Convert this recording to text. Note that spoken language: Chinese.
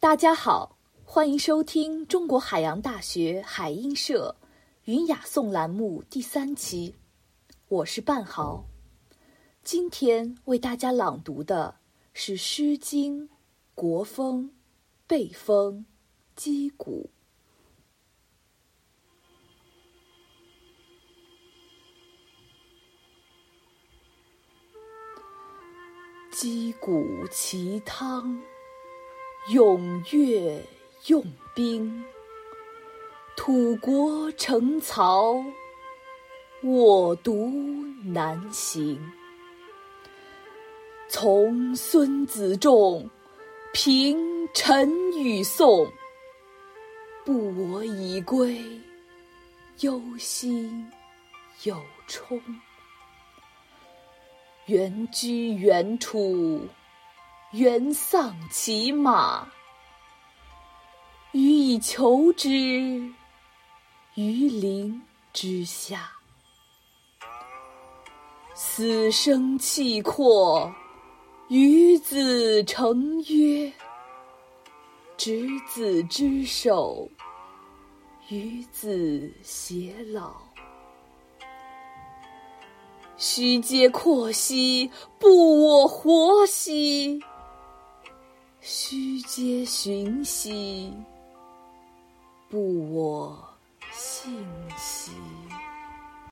大家好，欢迎收听中国海洋大学海音社云雅颂栏目第3期，我是半豪。今天为大家朗读的是《诗经·国风·背风·击鼓》。击鼓齐汤，踊跃用兵。土国城曹，我独难行。从孙子仲，凭陈与宋。不我以归，忧心有忡。原居原处，原丧其马。予以求之，于陵之下。死生契阔，与子成约。执子之手，与子偕老。须嗟阔兮，不我活兮。须嗟寻兮，不我信兮。